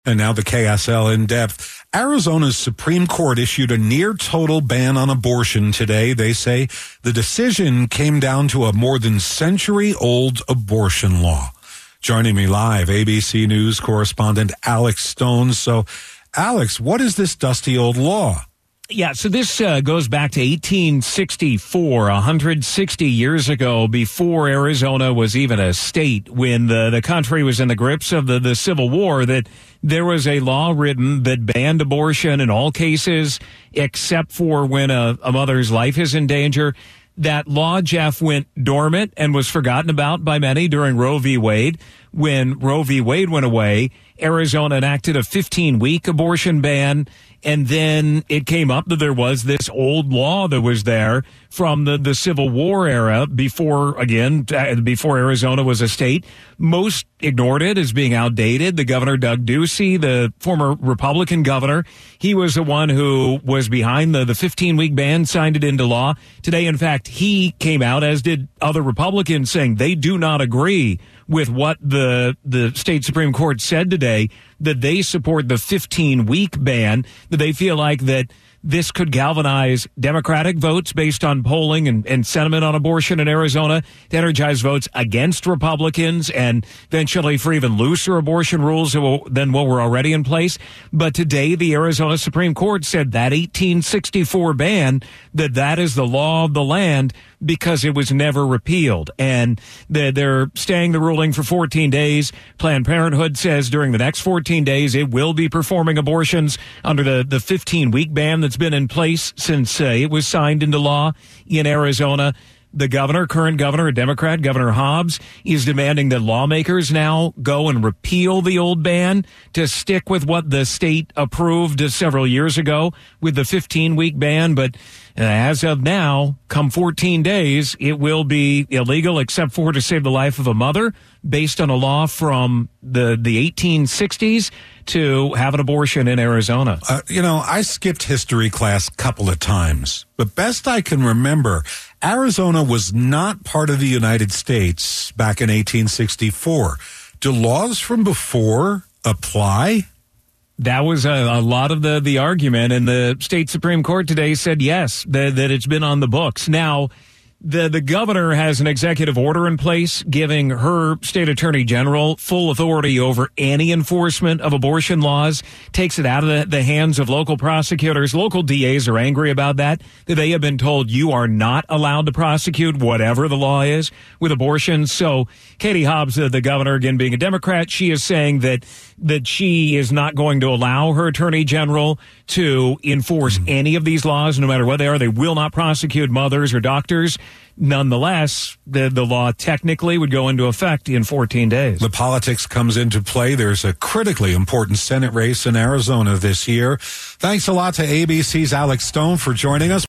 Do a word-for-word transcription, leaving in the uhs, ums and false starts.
And now the K S L in depth. Arizona's Supreme Court issued a near total ban on abortion today. They say the decision came down to a more than century old abortion law. Joining me live, A B C News correspondent Alex Stone. So, Alex, what is this dusty old law? Yeah, so this uh, goes back to eighteen sixty-four, one hundred sixty years ago, before Arizona was even a state, when the, the country was in the grips of the, the Civil War, that there was a law written that banned abortion in all cases, except for when a, a mother's life is in danger. That law, Jeff, went dormant and was forgotten about by many during Roe v. Wade. When Roe v. Wade went away, Arizona enacted a fifteen-week abortion ban, and then it came up that there was this old law that was there from the, the Civil War era before, again, before Arizona was a state. Most ignored it as being outdated. The governor, Doug Ducey, the former Republican governor, he was the one who was behind the, the fifteen-week ban, signed it into law. Today, in fact, he came out, as did other Republicans, saying they do not agree with what the the state Supreme Court said today, that they support the fifteen-week ban, that they feel like that this could galvanize Democratic votes based on polling and, and sentiment on abortion in Arizona, to energize votes against Republicans and eventually for even looser abortion rules than what were already in place. But today, the Arizona Supreme Court said that eighteen sixty-four ban, that that is the law of the land because it was never repealed. And they're staying the ruling for fourteen days. Planned Parenthood says during the next fourteen days, it will be performing abortions under the, the fifteen-week ban that's been in place since uh, it was signed into law in Arizona. The governor, current governor, a Democrat, Governor Hobbs, is demanding that lawmakers now go and repeal the old ban to stick with what the state approved several years ago with the fifteen-week ban. But uh, as of now, come fourteen days, it will be illegal except for to save the life of a mother, based on a law from the, the eighteen sixties, to have an abortion in Arizona. Uh, you know, I skipped history class a couple of times, but best I can remember, Arizona was not part of the United States back in eighteen sixty-four. Do laws from before apply? That was a, a lot of the, the argument, and the state Supreme Court today said yes, that, that it's been on the books. Now, The the governor has an executive order in place giving her state attorney general full authority over any enforcement of abortion laws, takes it out of the, the hands of local prosecutors. Local D As are angry about that, that they have been told you are not allowed to prosecute whatever the law is with abortions. So Katie Hobbs, the, the governor, again being a Democrat, she is saying that that she is not going to allow her attorney general to enforce mm. any of these laws, no matter what they are. They will not prosecute mothers or doctors. Nonetheless, the, the law technically would go into effect in fourteen days. The politics comes into play. There's a critically important Senate race in Arizona this year. Thanks a lot to A B C's Alex Stone for joining us.